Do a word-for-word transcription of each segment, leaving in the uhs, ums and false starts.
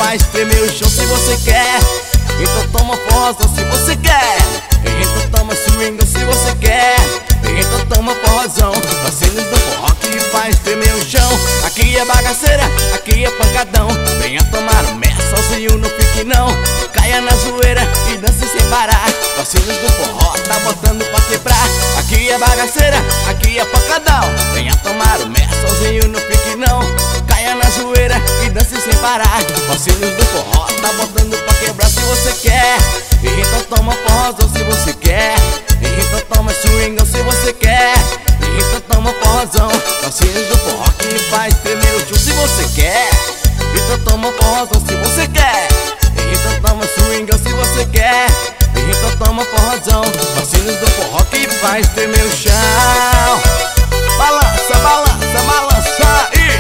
faz tremer o chão se você quer. Então toma forrozão se você quer. Então toma swing se você quer. Então toma forrozão, vacilos do forró que faz tremer o chão. Aqui é bagaceira, aqui é pancadão. Venha tomar um mé, sozinho não fique não. Caia na zoeira e dance sem parar. Vacilos do forró tá botando pra quebrar. Aqui é bagaceira, aqui é pancadão. Venha tomar um mé, sozinho não fique não. Caia na zoeira e dance sem parar. Vacilos do forró tá botando pra quebrar se você quer. Então toma forrozão se você quer. Então toma swingão se você quer. Então toma forrozão, vacilos do forró que faz tremer o chão se você quer. Então toma forrozão se você quer. Então toma swingão se você quer. Então toma forrozão, vacilos do forró que faz tremer o chão. Balança, balança, balança e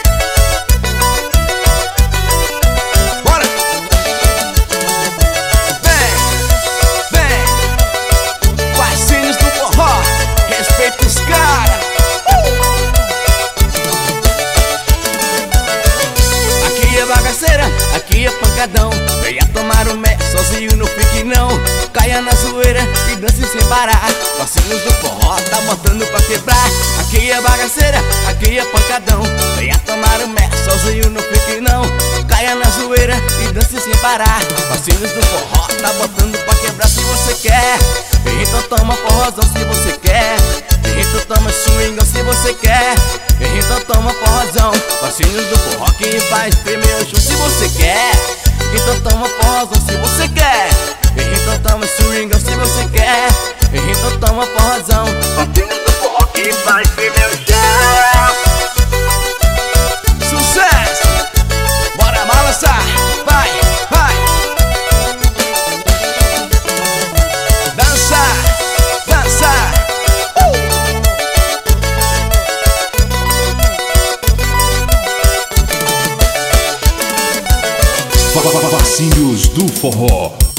bora! Vem, vem, vacilos do forró, respeita os caras. Aqui é bagaceira, aqui é pancadão. Venha tomar um mé, sozinho não fique não. Caia na zoeira e dance sem parar. Vacilos do forró tá botando pra quebrar. Aqui é bagaceira, aqui é pancadão. Venha tomar um mé, sozinho não fique não. Caia na zoeira e dance sem parar. Vacilos do forró tá botando pra quebrar se você quer. Então toma forrozão se você quer. Então toma swingão se você quer. Então toma forrozão, vacilos do forró que faz tremer o chão se você quer. Então toma forrozão se você quer. Então toma swingão se você quer. Então toma forrozão, vacilos do forró que faz tremer o chão. Sucesso! Bora balançar! Vai, vai! Dançar, dançar! Vacilos do forró.